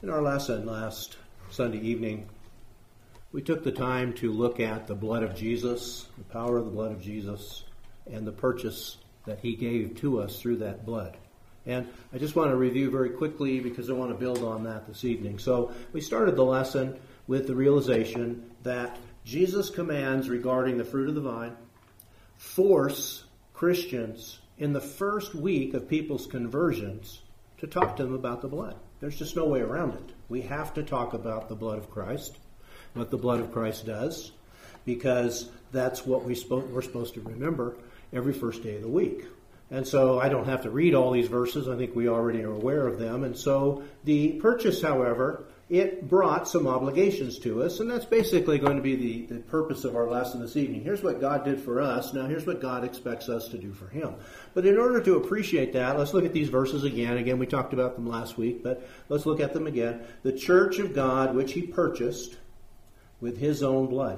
In our lesson last Sunday evening, we took the time to look at the blood of Jesus, the power of the blood of Jesus, and the purchase that he gave to us through that blood. And I just want to review very quickly because I want to build on that this evening. So we started the lesson with the realization that Jesus' commands regarding the fruit of the vine force Christians in the first week of people's conversions to talk to them about the blood. There's just no way around it. We have to talk about the blood of Christ, what the blood of Christ does, because that's what we're supposed to remember every first day of the week. And so I don't have to read all these verses. I think we already are aware of them. And so the purchase, however, it brought some obligations to us, and that's basically going to be the purpose of our lesson this evening. Here's what God did for us. Now here's what God expects us to do for him. But in order to appreciate that, let's look at these verses again. Again, we talked about them last week, but let's look at them again. The church of God, which he purchased with his own blood.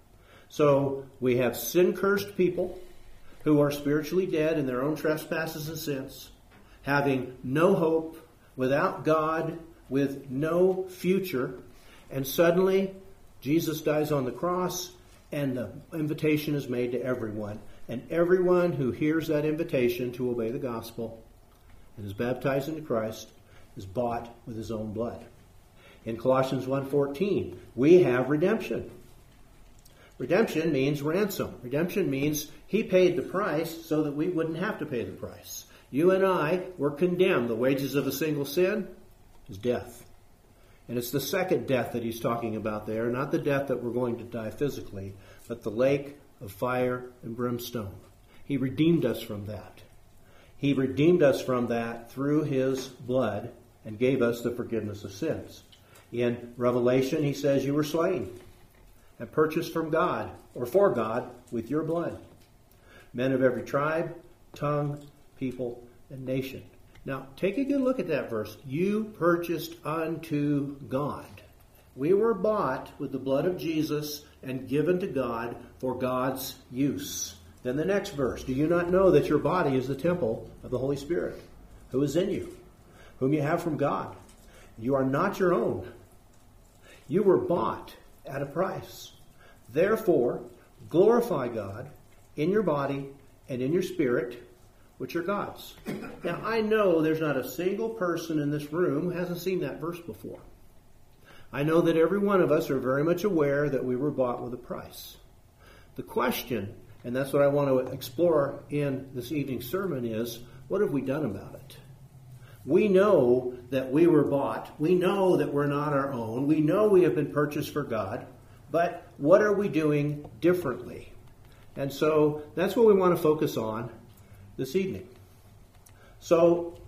So we have sin-cursed people who are spiritually dead in their own trespasses and sins, having no hope, without God, with no future, and suddenly Jesus dies on the cross and the invitation is made to everyone. And everyone who hears that invitation to obey the gospel and is baptized into Christ is bought with his own blood. In Colossians 1:14, we have redemption. Redemption means ransom. Redemption means he paid the price so that we wouldn't have to pay the price. You and I were condemned. The wages of a single sin is death. And it's the second death that he's talking about there, not the death that we're going to die physically, but the lake of fire and brimstone. He redeemed us from that. He redeemed us from that through his blood and gave us the forgiveness of sins. In Revelation, he says you were slain and purchased from God, or for God, with your blood. Men of every tribe, tongue, people, and nation. Now, take a good look at that verse. You purchased unto God. We were bought with the blood of Jesus and given to God for God's use. Then the next verse. Do you not know that your body is the temple of the Holy Spirit, who is in you, whom you have from God? You are not your own. You were bought at a price. Therefore, glorify God in your body and in your spirit, which are God's. Now, I know there's not a single person in this room who hasn't seen that verse before. I know that every one of us are very much aware that we were bought with a price. The question, and that's what I want to explore in this evening's sermon, is what have we done about it? We know that we were bought. We know that we're not our own. We know we have been purchased for God. But what are we doing differently? And so that's what we want to focus on this evening. So,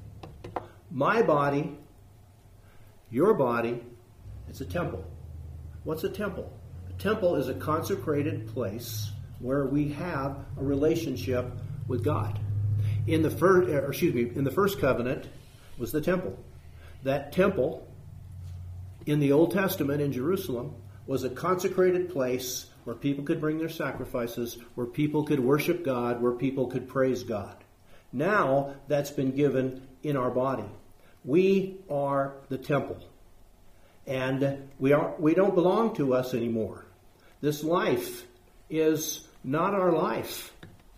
my body, your body, it's a temple. What's a temple? A temple is a consecrated place where we have a relationship with God. In the first covenant was the temple. That temple in the Old Testament in Jerusalem was a consecrated place where people could bring their sacrifices, where people could worship God, where people could praise God. Now that's been given in our body. We are the temple. And we don't belong to us anymore. This life is not our life.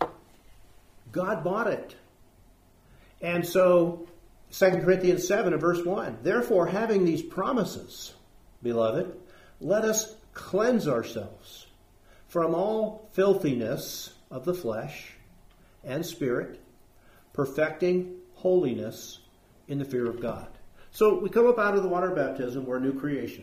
God bought it. And so 2 Corinthians 7 and verse 1, therefore having these promises, beloved, let us cleanse ourselves from all filthiness of the flesh and spirit, perfecting holiness in the fear of God. So we come up out of the water baptism, we're a new creation.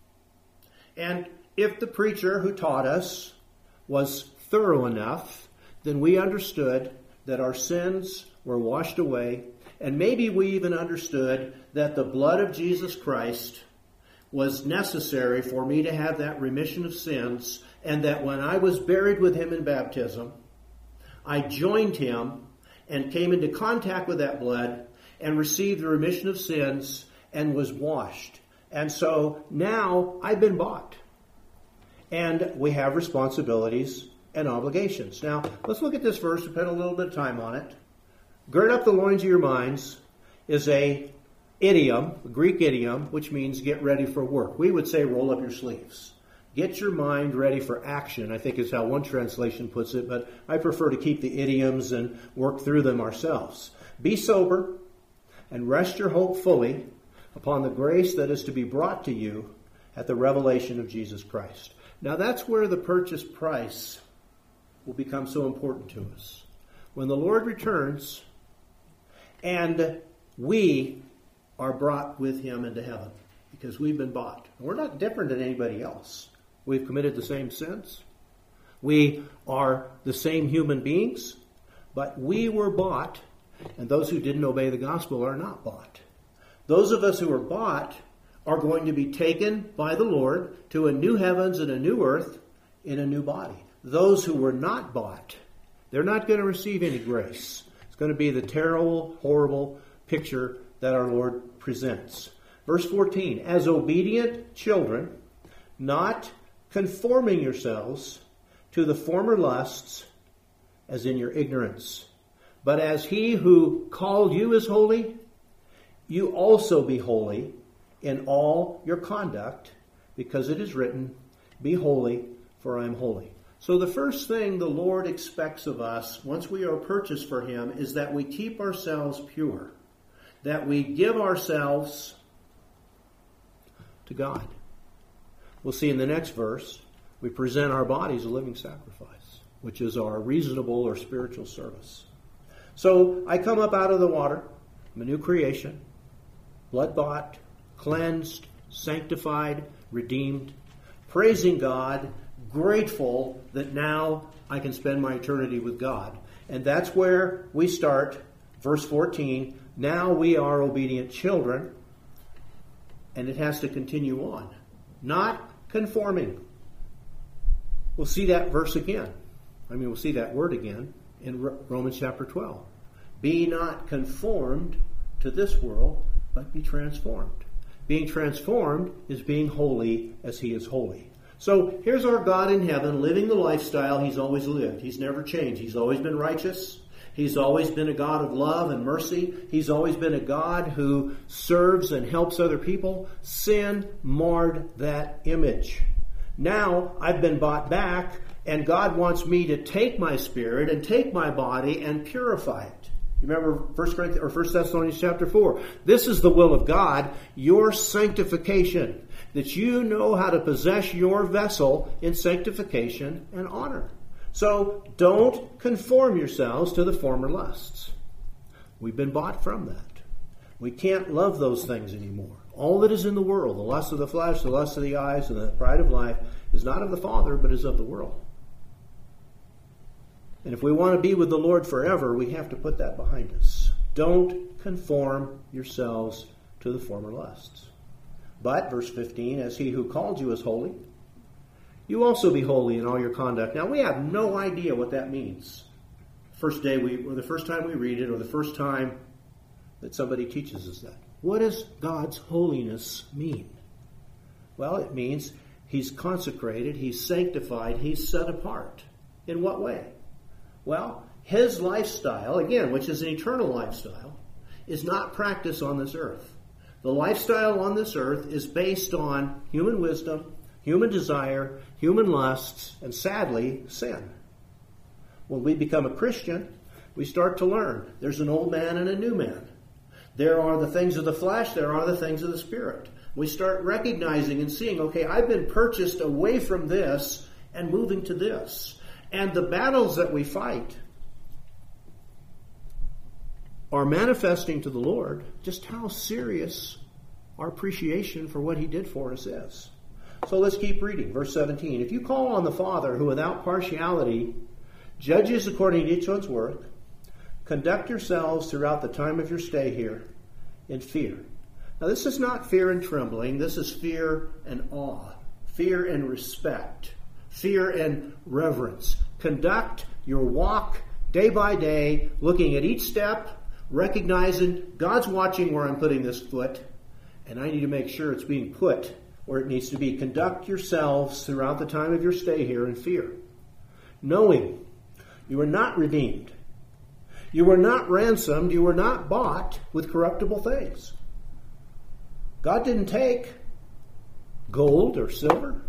And if the preacher who taught us was thorough enough, then we understood that our sins were washed away, and maybe we even understood that the blood of Jesus Christ was necessary for me to have that remission of sins, and that when I was buried with him in baptism, I joined him and came into contact with that blood and received the remission of sins and was washed. And so now I've been bought. And we have responsibilities and obligations. Now, let's look at this verse, spend a little bit of time on it. Gird up the loins of your minds is a idiom, a Greek idiom, which means get ready for work. We would say roll up your sleeves. Get your mind ready for action, I think is how one translation puts it, but I prefer to keep the idioms and work through them ourselves. Be sober and rest your hope fully upon the grace that is to be brought to you at the revelation of Jesus Christ. Now that's where the purchase price will become so important to us. When the Lord returns and we are brought with him into heaven because we've been bought. We're not different than anybody else. We've committed the same sins. We are the same human beings, but we were bought, and those who didn't obey the gospel are not bought. Those of us who are bought are going to be taken by the Lord to a new heavens and a new earth in a new body. Those who were not bought, they're not going to receive any grace. It's going to be the terrible, horrible picture that our Lord presents. Verse 14, as obedient children, not conforming yourselves to the former lusts as in your ignorance, but as he who called you is holy, you also be holy in all your conduct, because it is written, be holy, for I am holy. So the first thing the Lord expects of us once we are purchased for him is that we keep ourselves pure, that we give ourselves to God. We'll see in the next verse, we present our bodies a living sacrifice, which is our reasonable or spiritual service. So I come up out of the water, I'm a new creation, blood-bought, cleansed, sanctified, redeemed, praising God, grateful that now I can spend my eternity with God. And that's where we start, verse 14, now we are obedient children, and it has to continue on. Not conforming. We'll see that verse again. We'll see that word again in Romans chapter 12. Be not conformed to this world, but be transformed. Being transformed is being holy as he is holy. So here's our God in heaven living the lifestyle he's always lived. He's never changed. He's always been righteous. He's always been a God of love and mercy. He's always been a God who serves and helps other people. Sin marred that image. Now I've been bought back, and God wants me to take my spirit and take my body and purify it. You remember 1 Thessalonians chapter 4. This is the will of God, your sanctification, that you know how to possess your vessel in sanctification and honor. So don't conform yourselves to the former lusts. We've been bought from that. We can't love those things anymore. All that is in the world, the lust of the flesh, the lust of the eyes, and the pride of life, is not of the Father, but is of the world. And if we want to be with the Lord forever, we have to put that behind us. Don't conform yourselves to the former lusts. But, verse 15, as he who called you is holy, you also be holy in all your conduct. Now, we have no idea what that means. First day or the first time we read it, or the first time that somebody teaches us that. What does God's holiness mean? Well, it means he's consecrated, he's sanctified, he's set apart. In what way? Well, his lifestyle, again, which is an eternal lifestyle, is not practiced on this earth. The lifestyle on this earth is based on human wisdom, human desire, human lusts, and sadly, sin. When we become a Christian, we start to learn there's an old man and a new man. There are the things of the flesh, there are the things of the Spirit. We start recognizing and seeing, okay, I've been purchased away from this and moving to this. And the battles that we fight are manifesting to the Lord just how serious our appreciation for what he did for us is. So let's keep reading. Verse 17. If you call on the Father, who without partiality judges according to each one's work, conduct yourselves throughout the time of your stay here in fear. Now this is not fear and trembling. This is fear and awe. Fear and respect. Fear and reverence. Conduct your walk day by day, looking at each step, recognizing God's watching where I'm putting this foot, and I need to make sure it's being put where it needs to be. Conduct yourselves throughout the time of your stay here in fear, knowing you are not redeemed. You were not ransomed. You were not bought with corruptible things. God didn't take gold or silver.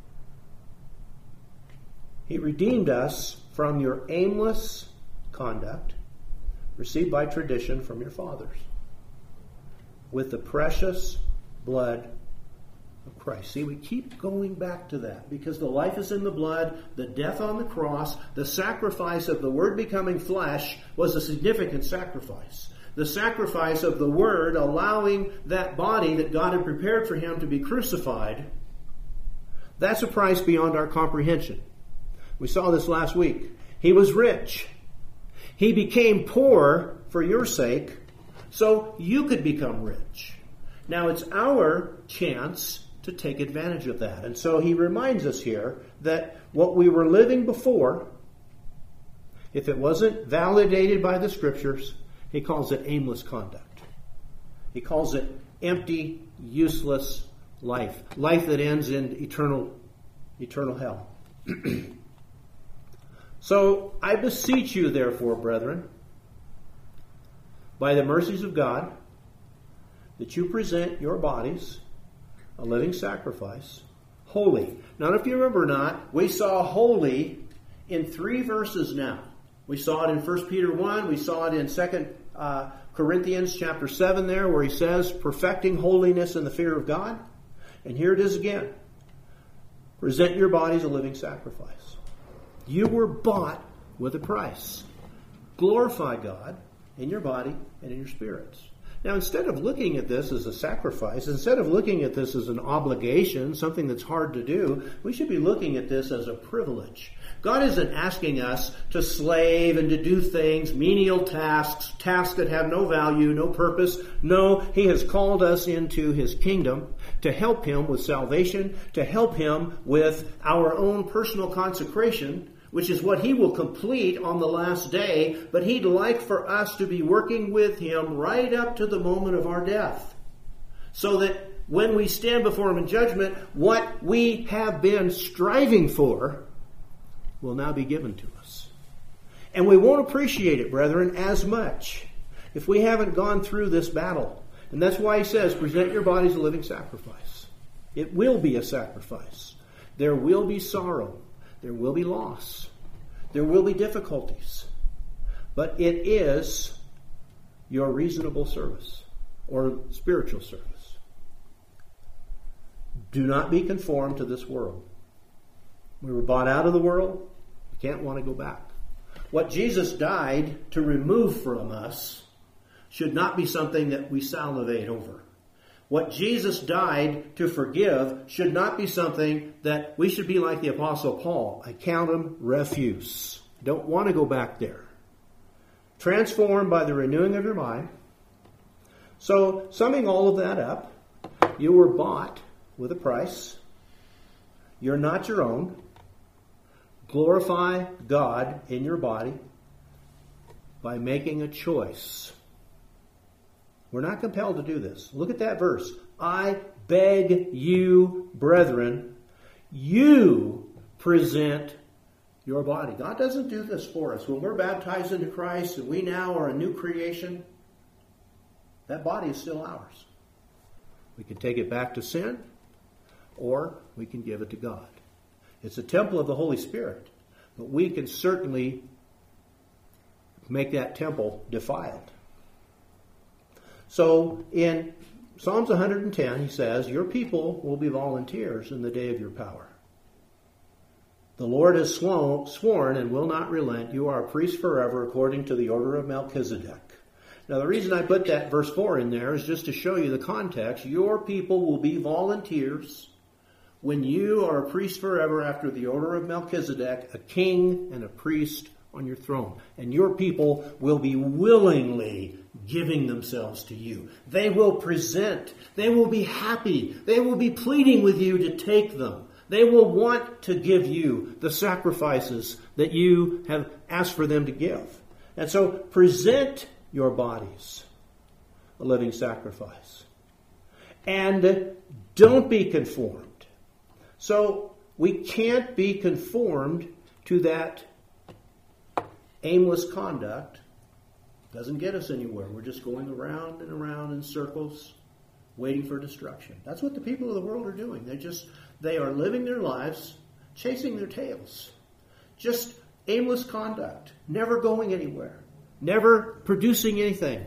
He redeemed us from your aimless conduct received by tradition from your fathers with the precious blood of Christ. See, we keep going back to that because the life is in the blood, the death on the cross, the sacrifice of the Word becoming flesh was a significant sacrifice. The sacrifice of the Word allowing that body that God had prepared for him to be crucified, that's a price beyond our comprehension. We saw this last week. He was rich. He became poor for your sake so you could become rich. Now it's our chance to take advantage of that. And so he reminds us here that what we were living before, if it wasn't validated by the Scriptures, he calls it aimless conduct. He calls it empty, useless life. Life that ends in eternal hell. So I beseech you, therefore, brethren, by the mercies of God, that you present your bodies a living sacrifice, holy. Now, if you remember or not, we saw holy in 3 verses now. We saw it in 1 Peter 1. We saw it in 2 Corinthians chapter 7 there, where he says, perfecting holiness in the fear of God. And here it is again. Present your bodies a living sacrifice. You were bought with a price. Glorify God in your body and in your spirits. Now, instead of looking at this as a sacrifice, instead of looking at this as an obligation, something that's hard to do, we should be looking at this as a privilege. God isn't asking us to slave and to do things, menial tasks, tasks that have no value, no purpose. No, He has called us into His kingdom to help Him with salvation, to help Him with our own personal consecration, which is what He will complete on the last day, but He'd like for us to be working with Him right up to the moment of our death. So that when we stand before Him in judgment, what we have been striving for will now be given to us. And we won't appreciate it, brethren, as much if we haven't gone through this battle. And that's why He says, present your bodies a living sacrifice. It will be a sacrifice. There will be sorrow. There will be loss. There will be difficulties. But it is your reasonable service or spiritual service. Do not be conformed to this world. We were bought out of the world. You can't want to go back. What Jesus died to remove from us should not be something that we salivate over. What Jesus died to forgive should not be something that we should be like the Apostle Paul. I count them refuse. Don't want to go back there. Transformed by the renewing of your mind. So, summing all of that up, you were bought with a price. You're not your own. Glorify God in your body by making a choice. We're not compelled to do this. Look at that verse. I beg you, brethren, you present your body. God doesn't do this for us. When we're baptized into Christ and we now are a new creation, that body is still ours. We can take it back to sin, or we can give it to God. It's a temple of the Holy Spirit, but we can certainly make that temple defiled. So in Psalms 110, he says, your people will be volunteers in the day of your power. The Lord has sworn and will not relent. You are a priest forever according to the order of Melchizedek. Now the reason I put that verse 4 in there is just to show you the context. Your people will be volunteers when you are a priest forever after the order of Melchizedek, a king and a priest on your throne. And your people will be willingly giving themselves to you. They will present. They will be happy. They will be pleading with you to take them. They will want to give you the sacrifices that you have asked for them to give. And so present your bodies a living sacrifice. And don't be conformed. So we can't be conformed to that aimless conduct. Doesn't get us anywhere. We're just going around and around in circles. waiting for destruction. That's what the people of the world are doing. They are living their lives, chasing their tails. Just aimless conduct, never going anywhere, never producing anything.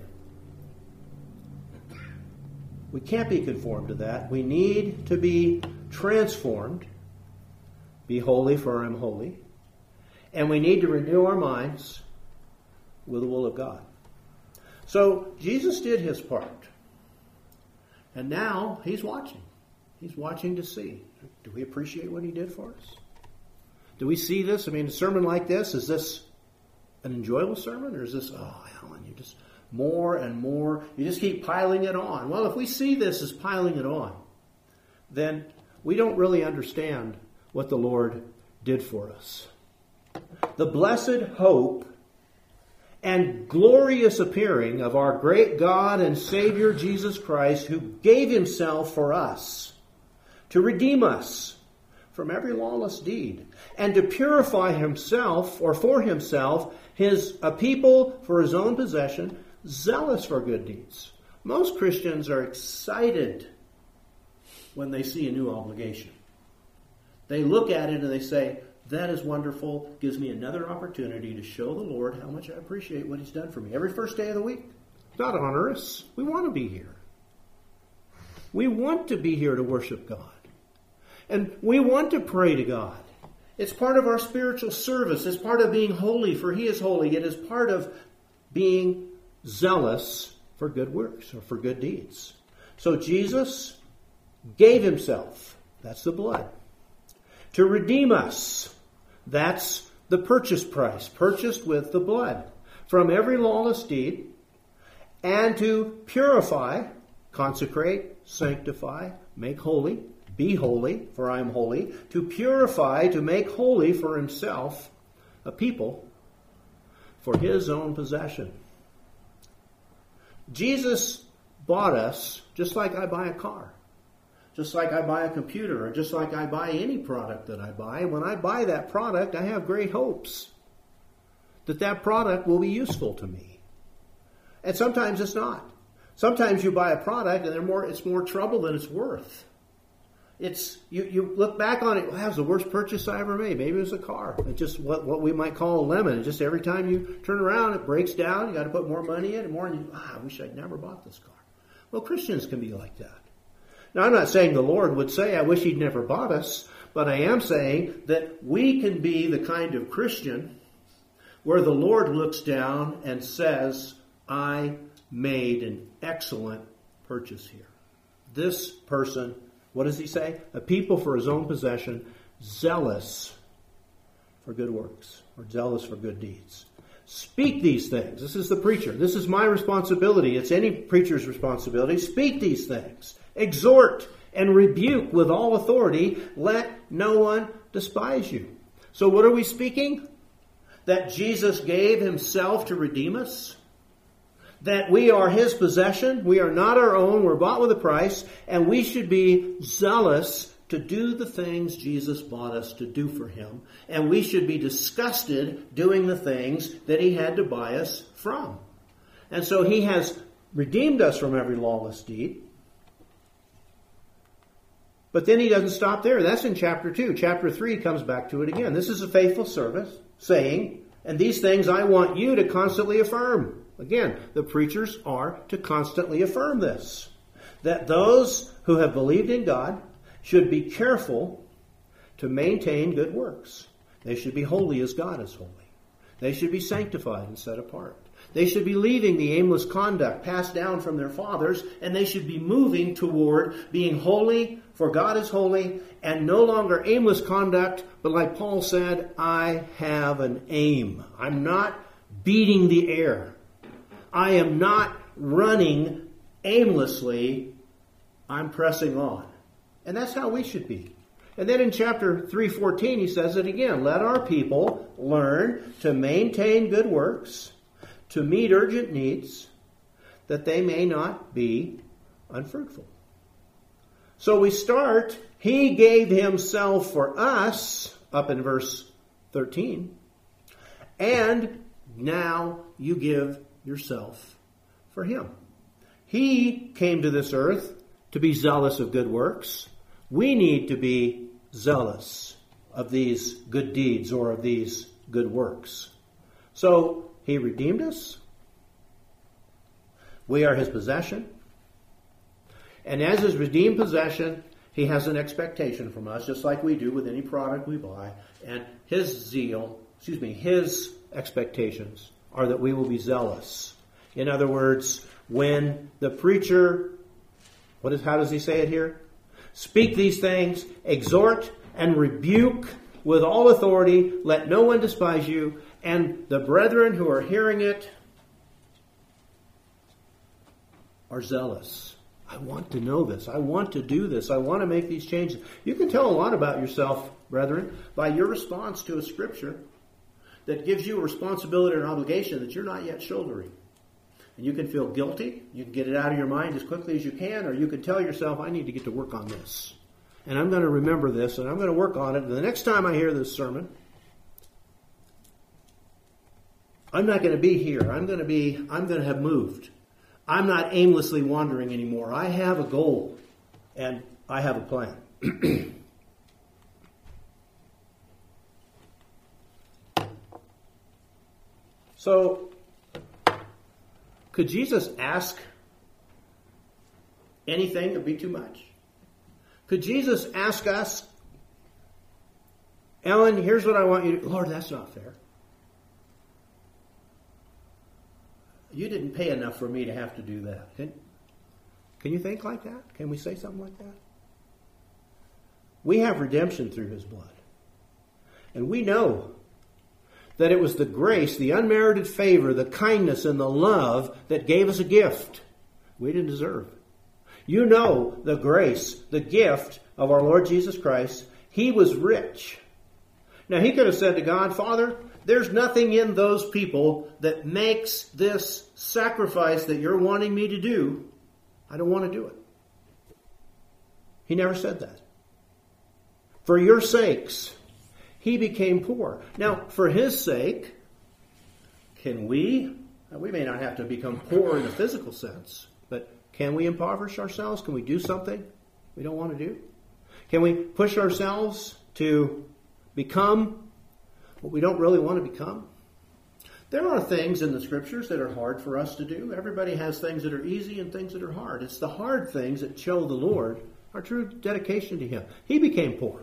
We can't be conformed to that. We need to be transformed. Be holy, for I am holy. And we need to renew our minds with the will of God. So Jesus did his part. And now he's watching. He's watching to see. Do we appreciate what he did for us? Do we see this? I mean, a sermon like this, is this an enjoyable sermon? Or is this, oh, Alan, you just more and more, you just keep piling it on. Well, if we see this as piling it on, then we don't really understand what the Lord did for us. The blessed hope and glorious appearing of our great God and Savior Jesus Christ, who gave himself for us to redeem us from every lawless deed and to purify himself, or for himself, a people for his own possession, zealous for good deeds. Most Christians are excited when they see a new obligation. They look at it and they say, that is wonderful, gives me another opportunity to show the Lord how much I appreciate what he's done for me. Every first day of the week. It's not onerous. We want to be here. We want to be here to worship God. And we want to pray to God. It's part of our spiritual service. It's part of being holy, for he is holy. It is part of being zealous for good works or for good deeds. So Jesus gave himself. That's the blood. To redeem us. That's the purchase price. Purchased with the blood. From every lawless deed. And to purify, consecrate, sanctify, make holy. Be holy, for I am holy. To purify, to make holy for himself a people for his own possession. Jesus bought us just like I buy a car. Just like I buy a computer, or just like I buy any product that I buy. When I buy that product, I have great hopes that product will be useful to me. And sometimes it's not. Sometimes you buy a product and it's more trouble than it's worth. You look back on it, well, that was the worst purchase I ever made. Maybe it was a car. It's just what we might call a lemon. It's just every time you turn around, it breaks down. You got to put more money in and more. And I wish I'd never bought this car. Well, Christians can be like that. Now, I'm not saying the Lord would say, I wish he'd never bought us. But I am saying that we can be the kind of Christian where the Lord looks down and says, I made an excellent purchase here. This person, what does he say? A people for his own possession, zealous for good works, or zealous for good deeds. Speak these things. This is the preacher. This is my responsibility. It's any preacher's responsibility. Speak these things. Exhort and rebuke with all authority. Let no one despise you. So what are we speaking? That Jesus gave himself to redeem us? That we are his possession. We are not our own. We're bought with a price. And we should be zealous to do the things Jesus bought us to do for him. And we should be disgusted doing the things that he had to buy us from. And so he has redeemed us from every lawless deed. But then he doesn't stop there. That's in chapter 2. Chapter 3 comes back to it again. This is a faithful service, saying, and these things I want you to constantly affirm. Again, the preachers are to constantly affirm this. That those who have believed in God should be careful to maintain good works. They should be holy as God is holy. They should be sanctified and set apart. They should be leaving the aimless conduct passed down from their fathers, and they should be moving toward being holy, for God is holy, and no longer aimless conduct, but like Paul said, I have an aim. I'm not beating the air. I am not running aimlessly. I'm pressing on. And that's how we should be. And then in chapter 3:14, he says it again. Let our people learn to maintain good works, to meet urgent needs, that they may not be unfruitful. So we start, he gave himself for us, up in verse 13, and now you give yourself for him. He came to this earth to be zealous of good works. We need to be zealous of these good deeds or of these good works. So he redeemed us. We are his possession. And as his redeemed possession, he has an expectation from us, just like we do with any product we buy. And his expectations are that we will be zealous. In other words, when the preacher, how does he say it here? Speak these things, exhort and rebuke with all authority, let no one despise you, and the brethren who are hearing it are zealous. I want to know this. I want to do this. I want to make these changes. You can tell a lot about yourself, brethren, by your response to a scripture that gives you a responsibility or an obligation that you're not yet shouldering. And you can feel guilty. You can get it out of your mind as quickly as you can, or you can tell yourself, I need to get to work on this. And I'm going to remember this, and I'm going to work on it. And the next time I hear this sermon, I'm not going to be here. I'm going to have moved. I'm not aimlessly wandering anymore. I have a goal, and I have a plan. So, could Jesus ask anything to be too much? Could Jesus ask us, Ellen, here's what I want you to do. Lord, that's not fair. You didn't pay enough for me to have to do that. Can you think like that? Can we say something like that? We have redemption through his blood. And we know that it was the grace, the unmerited favor, the kindness, and the love that gave us a gift we didn't deserve. You know the grace, the gift of our Lord Jesus Christ. He was rich. Now he could have said to God, Father, there's nothing in those people that makes this sacrifice that you're wanting me to do. I don't want to do it. He never said that. For your sakes, he became poor. Now, for his sake, can we may not have to become poor in the physical sense, but can we impoverish ourselves? Can we do something we don't want to do? Can we push ourselves to become what we don't really want to become? There are things in the scriptures that are hard for us to do. Everybody has things that are easy and things that are hard. It's the hard things that show the Lord our true dedication to him. He became poor.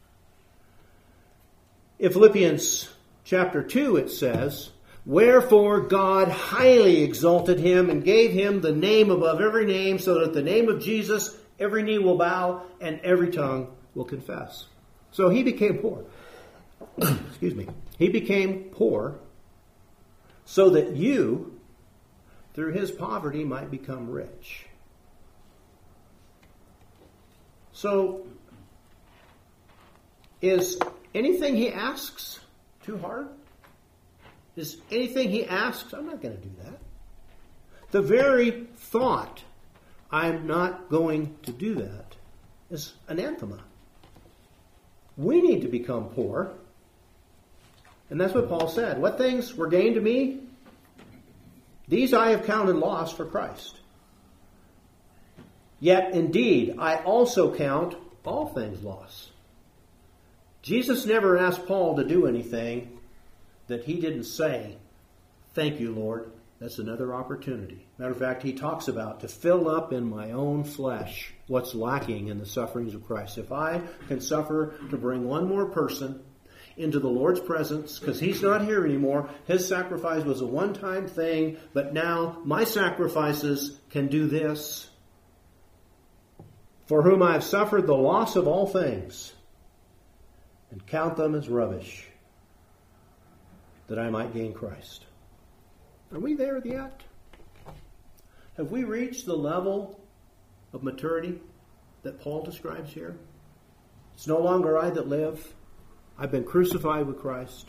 In Philippians chapter 2 it says, wherefore God highly exalted him and gave him the name above every name, so that at the name of Jesus every knee will bow and every tongue will confess. So he became poor. Excuse me. He became poor so that you, through his poverty, might become rich. So, is anything he asks too hard? Is anything he asks, I'm not going to do that. The very thought, I'm not going to do that, is anathema. We need to become poor. And that's what Paul said. What things were gained to me? These I have counted loss for Christ. Yet indeed, I also count all things loss. Jesus never asked Paul to do anything that he didn't say, thank you, Lord. That's another opportunity. Matter of fact, he talks about to fill up in my own flesh what's lacking in the sufferings of Christ. If I can suffer to bring one more person into the Lord's presence, because he's not here anymore. His sacrifice was a one-time thing, but now my sacrifices can do this. For whom I have suffered the loss of all things, and count them as rubbish, that I might gain Christ. Are we there yet? Have we reached the level of maturity that Paul describes here? It's no longer I that live. I've been crucified with Christ.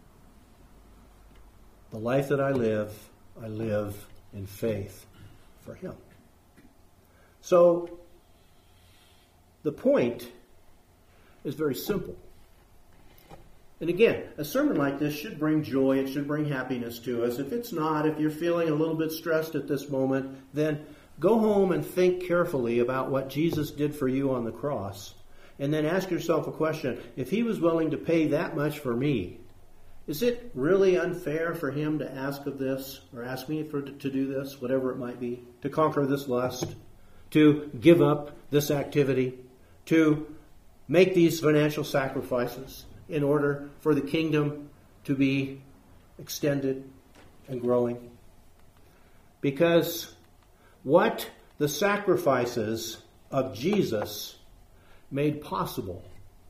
The life that I live in faith for him. So, the point is very simple. And again, a sermon like this should bring joy, it should bring happiness to us. If it's not, if you're feeling a little bit stressed at this moment, then Go home and think carefully about what Jesus did for you on the cross. And then ask yourself a question. If he was willing to pay that much for me, is it really unfair for him to ask of this, or ask me to do this, whatever it might be, to conquer this lust, to give up this activity, to make these financial sacrifices in order for the kingdom to be extended and growing? Because what the sacrifices of Jesus made possible.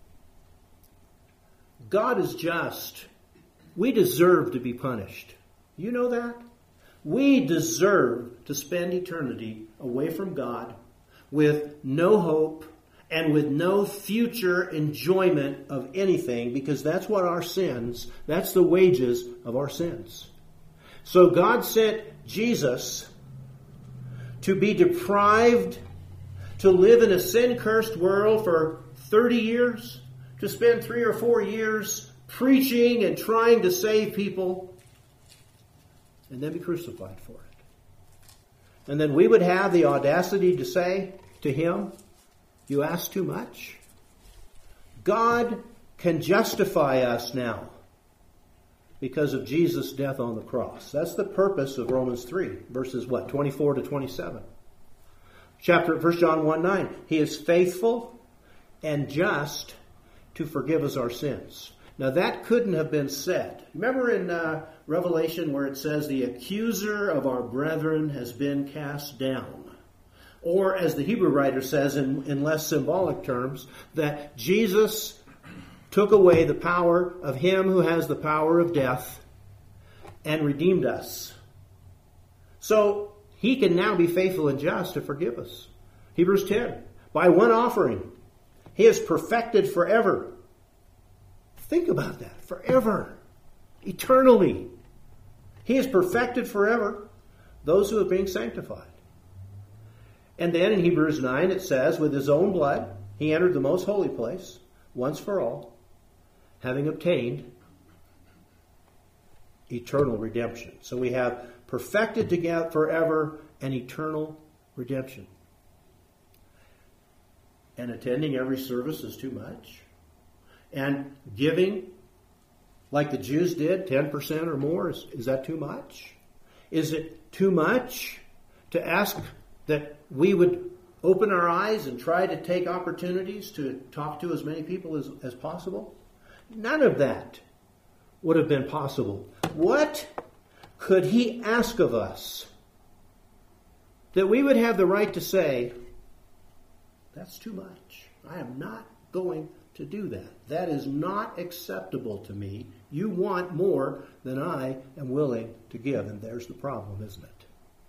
God is just. We deserve to be punished. You know that? We deserve to spend eternity away from God with no hope and with no future enjoyment of anything, because that's what our sins, that's the wages of our sins. So God sent Jesus to be deprived, to live in a sin-cursed world for 30 years, to spend 3 or 4 years preaching and trying to save people, and then be crucified for it. And then we would have the audacity to say to him, "You ask too much." God can justify us now because of Jesus' death on the cross. That's the purpose of Romans 3, verses 24 to 27. 1 John 1:9. He is faithful and just to forgive us our sins. Now that couldn't have been said. Remember in Revelation where it says the accuser of our brethren has been cast down. Or as the Hebrew writer says in less symbolic terms, that Jesus took away the power of him who has the power of death and redeemed us. So he can now be faithful and just to forgive us. Hebrews 10. By one offering, he is perfected forever. Think about that. Forever. Eternally. He is perfected forever those who are being sanctified. And then in Hebrews 9 it says, with his own blood, he entered the most holy place, once for all, having obtained eternal redemption. So we have perfected together forever and eternal redemption. And attending every service is too much. And giving, like the Jews did, 10% or more, is that too much? Is it too much to ask that we would open our eyes and try to take opportunities to talk to as many people as possible? None of that would have been possible. What could he ask of us that we would have the right to say, that's too much. I am not going to do that. That is not acceptable to me. You want more than I am willing to give. And there's the problem, isn't it?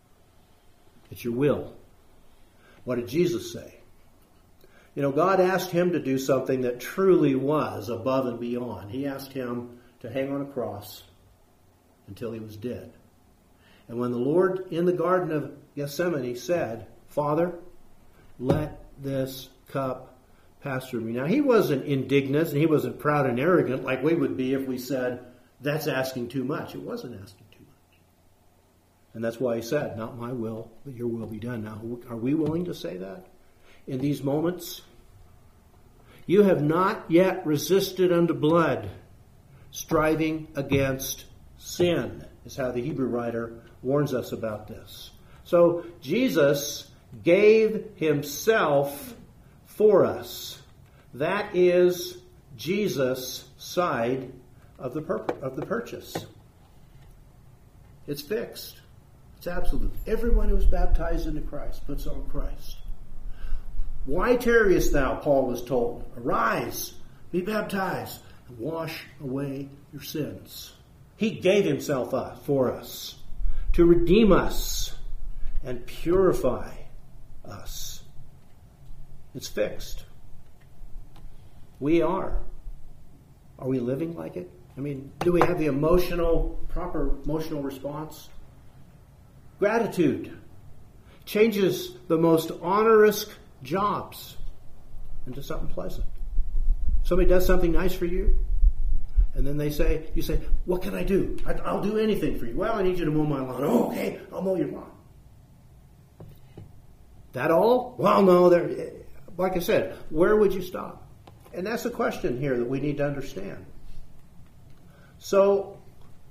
It's your will. What did Jesus say? You know, God asked him to do something that truly was above and beyond. He asked him to hang on a cross until he was dead. And when the Lord in the Garden of Gethsemane said, Father, let this cup pass through me. Now, he wasn't indignant and he wasn't proud and arrogant like we would be if we said, that's asking too much. It wasn't asking too much. And that's why he said, not my will, but your will be done. Now, are we willing to say that in these moments? You have not yet resisted unto blood, striving against sin, is how the Hebrew writer warns us about this. So Jesus gave himself for us. That is Jesus' side of the purchase. It's fixed. It's absolute. Everyone who is baptized into Christ puts on Christ. Why tarriest thou, Paul was told? Arise, be baptized, and wash away your sins. He gave himself up for us to redeem us and purify us. It's fixed. We are. Are we living like it? I mean, do we have the proper emotional response? Gratitude changes the most onerous jobs into something pleasant. Somebody does something nice for you, and then you say, what can I do? I'll do anything for you. Well, I need you to mow my lawn. Oh, okay, I'll mow your lawn. That all? Well, no. Like I said, where would you stop? And that's the question here that we need to understand. So,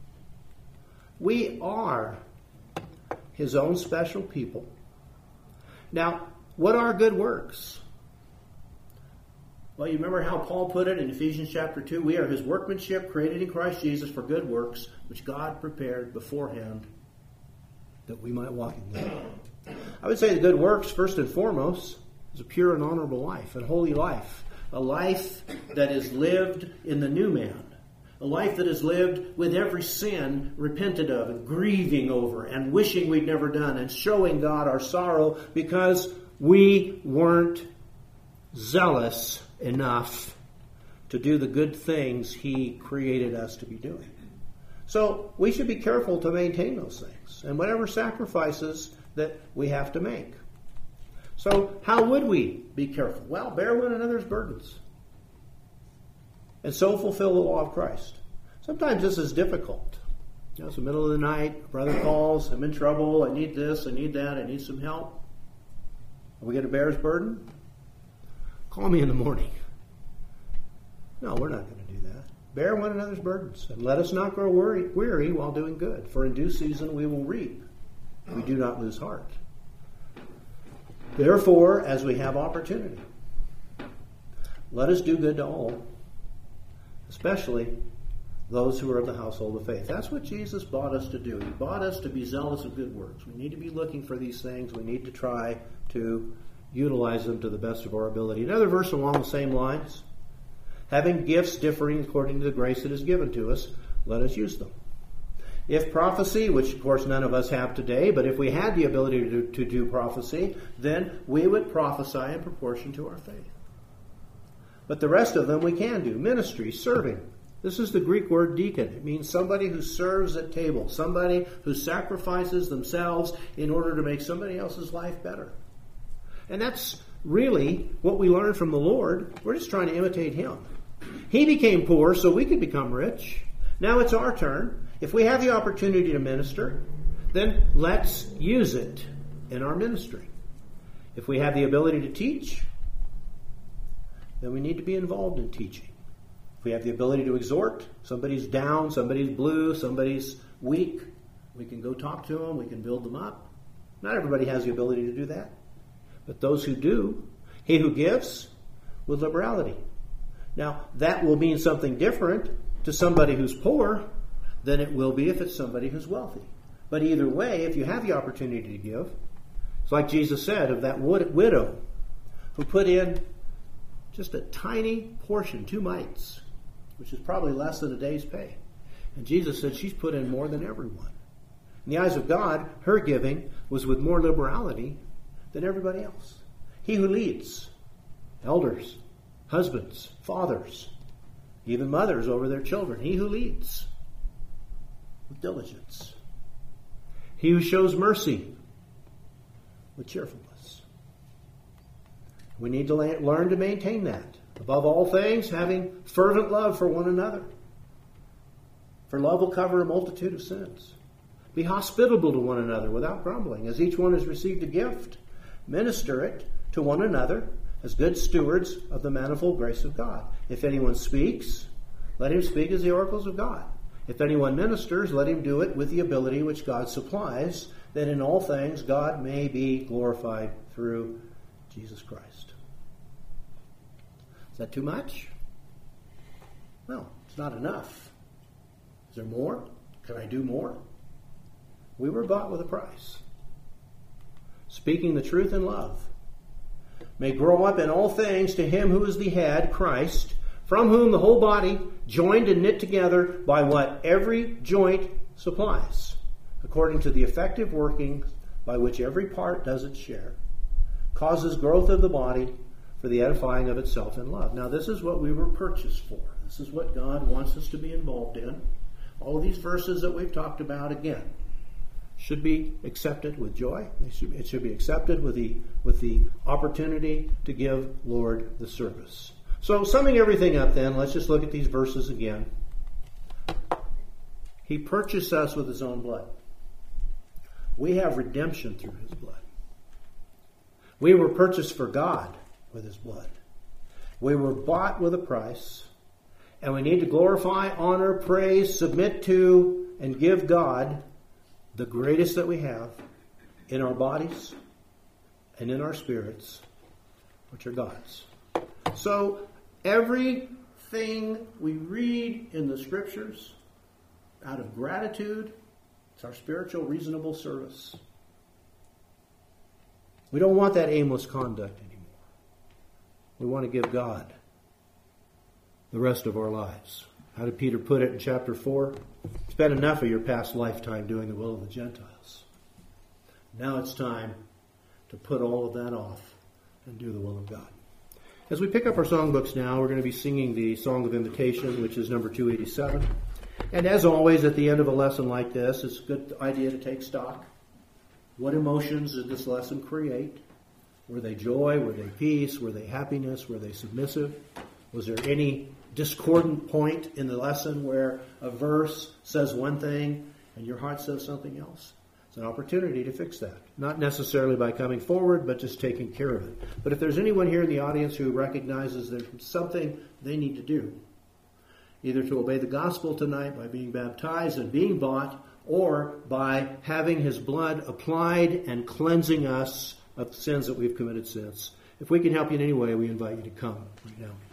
we are His own special people. Now, what are good works? Well, you remember how Paul put it in Ephesians chapter 2? We are His workmanship, created in Christ Jesus for good works, which God prepared beforehand that we might walk in them. I would say the good works, first and foremost, is a pure and honorable life, a holy life. A life that is lived in the new man. A life that is lived with every sin repented of and grieving over and wishing we'd never done and showing God our sorrow because we weren't zealous enough to do the good things He created us to be doing. So we should be careful to maintain those things and whatever sacrifices that we have to make. So how would we be careful? Well, bear one another's burdens and so fulfill the law of Christ. Sometimes this is difficult. It's the middle of the night, a brother calls, I'm in trouble, I need this, I need that, I need some help. Are we going to bear his burden? Call me in the morning. No, we're not going to do that. Bear one another's burdens, and let us not grow weary while doing good, for in due season we will reap. We do not lose heart. Therefore, as we have opportunity, let us do good to all, especially those who are of the household of faith. That's what Jesus bought us to do. He bought us to be zealous of good works. We need to be looking for these things. We need to try to utilize them to the best of our ability. Another verse along the same lines. Having gifts differing according to the grace that is given to us, let us use them. If prophecy, which of course none of us have today, but if we had the ability to do prophecy, then we would prophesy in proportion to our faith. But the rest of them we can do. Ministry, serving. This is the Greek word deacon. It means somebody who serves at table, somebody who sacrifices themselves in order to make somebody else's life better. And that's really what we learn from the Lord. We're just trying to imitate Him. He became poor so we could become rich. Now it's our turn. If we have the opportunity to minister, then let's use it in our ministry. If we have the ability to teach, then we need to be involved in teaching. If we have the ability to exhort, somebody's down, somebody's blue, somebody's weak, we can go talk to them, we can build them up. Not everybody has the ability to do that. But those who do, he who gives with liberality. Now, that will mean something different to somebody who's poor than it will be if it's somebody who's wealthy. But either way, if you have the opportunity to give, it's like Jesus said of that widow who put in just a tiny portion, 2 mites, which is probably less than a day's pay. And Jesus said she's put in more than everyone. In the eyes of God, her giving was with more liberality than everybody else. He who leads, elders, husbands, fathers, even mothers over their children, he who leads with diligence. He who shows mercy with cheerfulness. We need to learn to maintain that. Above all things, having fervent love for one another. For love will cover a multitude of sins. Be hospitable to one another without grumbling. As each one has received a gift, minister it to one another as good stewards of the manifold grace of God. If anyone speaks, let him speak as the oracles of God. If anyone ministers, let him do it with the ability which God supplies, that in all things God may be glorified through Jesus Christ. Is that too much? No, it's not enough. Is there more? Can I do more? We were bought with a price. Speaking the truth in love may grow up in all things to him who is the head, Christ, from whom the whole body, joined and knit together by what every joint supplies, according to the effective working by which every part does its share, causes growth of the body for the edifying of itself in love. Now, this is what we were purchased for. This is what God wants us to be involved in. All of these verses that we've talked about, again, should be accepted with joy. It should be accepted with the opportunity to give Lord the service. So, summing everything up then, let's just look at these verses again. He purchased us with his own blood. We have redemption through his blood. We were purchased for God with his blood. We were bought with a price, and we need to glorify, honor, praise, submit to, and give God the greatest that we have in our bodies and in our spirits, which are God's. So everything we read in the Scriptures, out of gratitude, it's our spiritual reasonable service. We don't want that aimless conduct anymore. We want to give God the rest of our lives. How did Peter put it in chapter 4? Spend enough of your past lifetime doing the will of the Gentiles. Now it's time to put all of that off and do the will of God. As we pick up our songbooks now, we're going to be singing the Song of Invitation, which is number 287. And as always, at the end of a lesson like this, it's a good idea to take stock. What emotions did this lesson create? Were they joy? Were they peace? Were they happiness? Were they submissive? Was there any discordant point in the lesson where a verse says one thing and your heart says something else? It's an opportunity to fix that. Not necessarily by coming forward, but just taking care of it. But if there's anyone here in the audience who recognizes there's something they need to do, either to obey the gospel tonight by being baptized and being bought, or by having his blood applied and cleansing us of the sins that we've committed since. If we can help you in any way, we invite you to come right now.